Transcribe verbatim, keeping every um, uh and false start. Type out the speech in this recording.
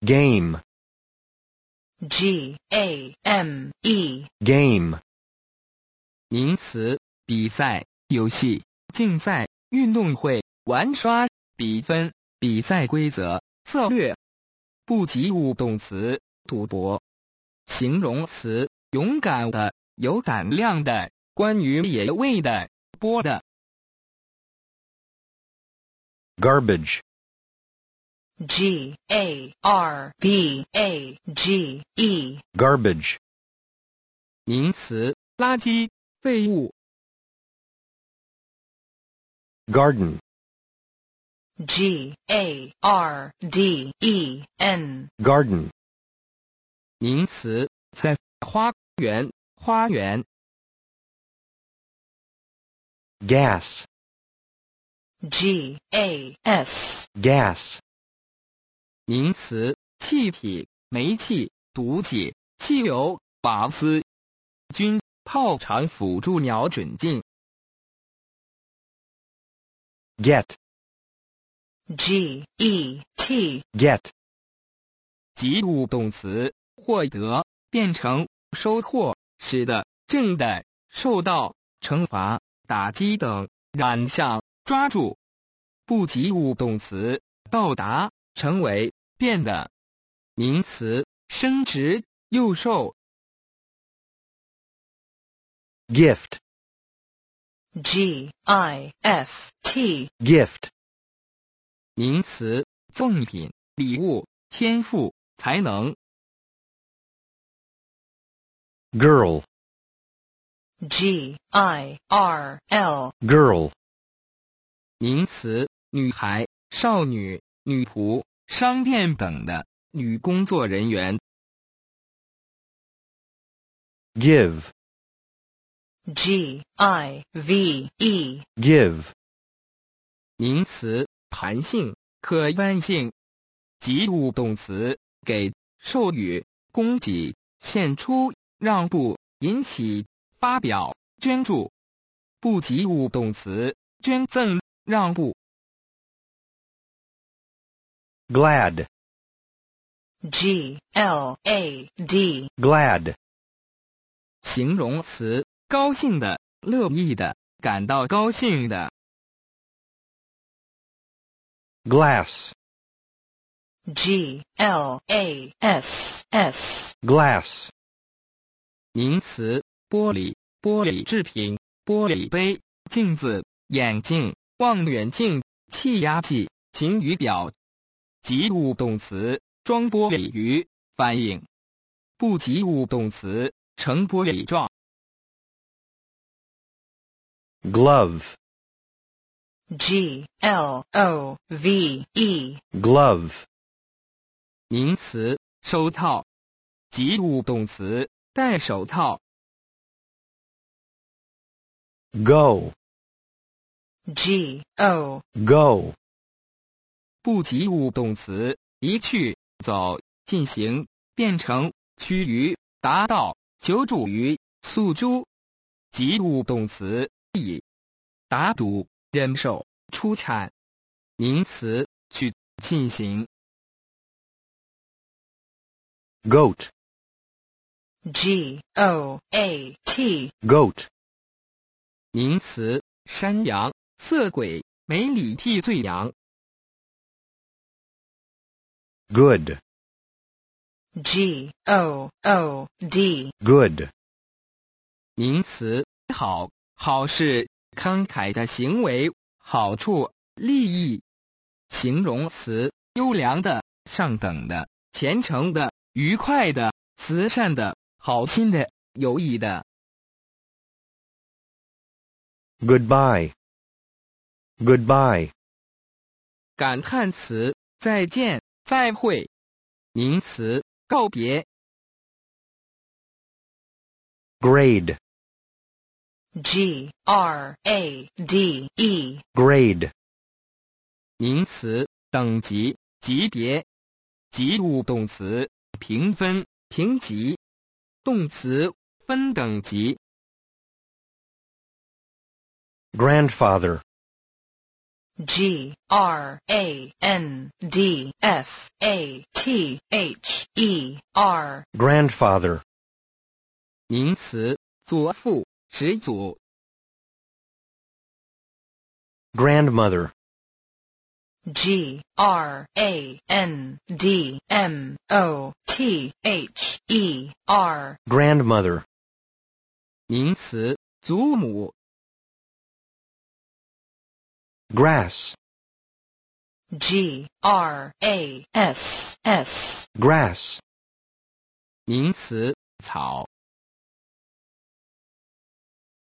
Game. G A M E. Game. 名词，比赛、游戏、竞赛、运动会、玩耍、比分、比赛规则、策略。不及物动词，赌博。形容词，勇敢的、有胆量的、关于野味的、播的。 Garbage. G A R B A G E. Garbage. 名词，垃圾、废物。 Garden. G A R D E N. Garden. 名词，菜、花园、花园。 Gas. G A S. Gas. 名词，气体、煤气、毒气、汽油、瓦斯。军、炮场辅助瞄准镜。 Get. G E T. Get. 及物动词，获得，变成，收获，使得，挣的，受到，惩罚，打击等，染上，抓住。不及物动词，到达，成为，变得。名词，升职，幼寿。 Gift. G I F T. Gift. 名词，赠品、礼物、天赋、才能。 Girl. G I R L. Girl. 名词，女孩、少女、女仆、商店等的，女工作人员。 Give. G I V E. Give. 名词，弹性、可弯性。及物动词，给、授予、供给、献出、让步、引起、发表、捐助。不及物动词，捐赠、让步。 Glad. G L A D. Glad. 形容词，高兴的、乐意的、感到高兴的。 Glass. G L A S S. Glass. 名词，玻璃、玻璃制品、玻璃杯、镜子、眼镜、望远镜、气压计、晴雨表。及物动词，装玻璃鱼，反应。不及物动词，成玻璃状。 Glove. G L O V E. Glove. 名词，手套。及物动词，戴手套。 Go. G O. Go. 不及物动词，离去、走、进行、变成、趋于、达到、求助于、诉诸。及物动词，以、打赌、忍受、出产。名词，去、进行。 Goat. G O A T. Goat. 名词，山羊、色鬼、没理替罪羊。 Good. G O O D. Good. 名词，好、好事、慷慨的行为、好处、利益。形容词，优良的、上等的、虔诚的、愉快的、慈善的、好心的、有益的。 Goodbye. Goodbye. 感叹词，再见、再会。名词，告别。 Grade. G R A D E. Grade. 名词，等级、级别。及物动词，评分、评级。动词，分等级。 Grandfather. G R A N D F A T H E R. grandfather, 名词，祖父、始祖。 grandmother, G R A N D M O T H E R. grandmother, 名词，祖母。 grass, G R A S S. grass, 名词，草。